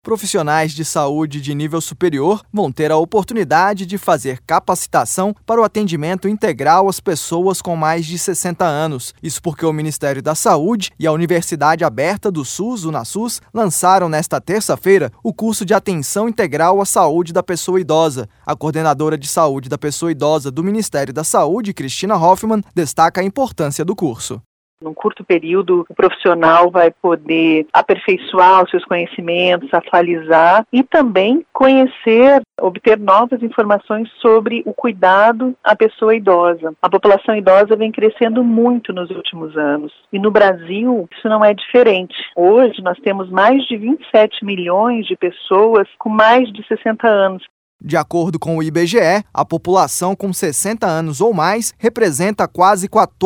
Profissionais de saúde de nível superior vão ter a oportunidade de fazer capacitação para o atendimento integral às pessoas com mais de 60 anos. Isso porque o Ministério da Saúde e a Universidade Aberta do SUS, UNASUS, lançaram nesta terça-feira o curso de Atenção Integral à Saúde da Pessoa Idosa. A coordenadora de saúde da pessoa idosa do Ministério da Saúde, Cristina Hoffmann, destaca a importância do curso. Num curto período, o profissional vai poder aperfeiçoar os seus conhecimentos, atualizar e também conhecer, obter novas informações sobre o cuidado à pessoa idosa. A população idosa vem crescendo muito nos últimos anos e no Brasil isso não é diferente. Hoje nós temos mais de 27 milhões de pessoas com mais de 60 anos. De acordo com o IBGE, a população com 60 anos ou mais representa quase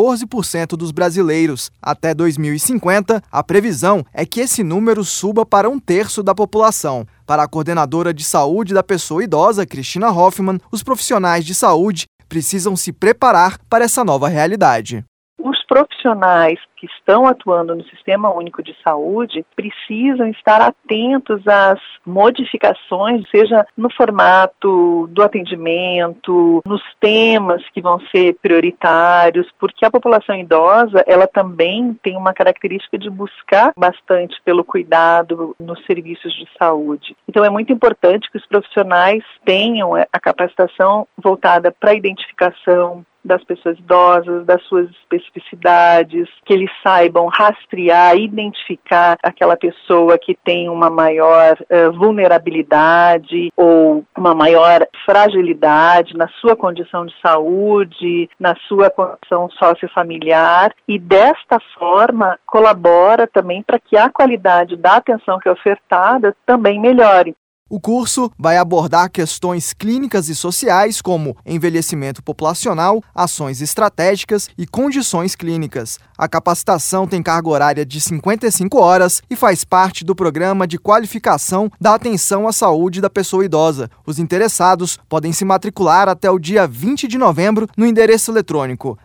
14% dos brasileiros. Até 2050, a previsão é que esse número suba para 1/3 da população. Para a coordenadora de saúde da pessoa idosa, Cristina Hoffmann, os profissionais de saúde precisam se preparar para essa nova realidade. Os profissionais que estão atuando no Sistema Único de Saúde precisam estar atentos às modificações, seja no formato do atendimento, nos temas que vão ser prioritários, porque a população idosa, ela também tem uma característica de buscar bastante pelo cuidado nos serviços de saúde. Então é muito importante que os profissionais tenham a capacitação voltada para a identificação das pessoas idosas, das suas especificidades, que eles saibam rastrear, identificar aquela pessoa que tem uma maior vulnerabilidade ou uma maior fragilidade na sua condição de saúde, na sua condição sociofamiliar e desta forma colabora também para que a qualidade da atenção que é ofertada também melhore. O curso vai abordar questões clínicas e sociais como envelhecimento populacional, ações estratégicas e condições clínicas. A capacitação tem carga horária de 55 horas e faz parte do programa de qualificação da atenção à saúde da pessoa idosa. Os interessados podem se matricular até o dia 20 de novembro no endereço eletrônico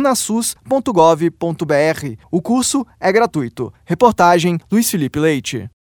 www.unasus.gov.br. O curso é gratuito. Reportagem Luiz Felipe Leite.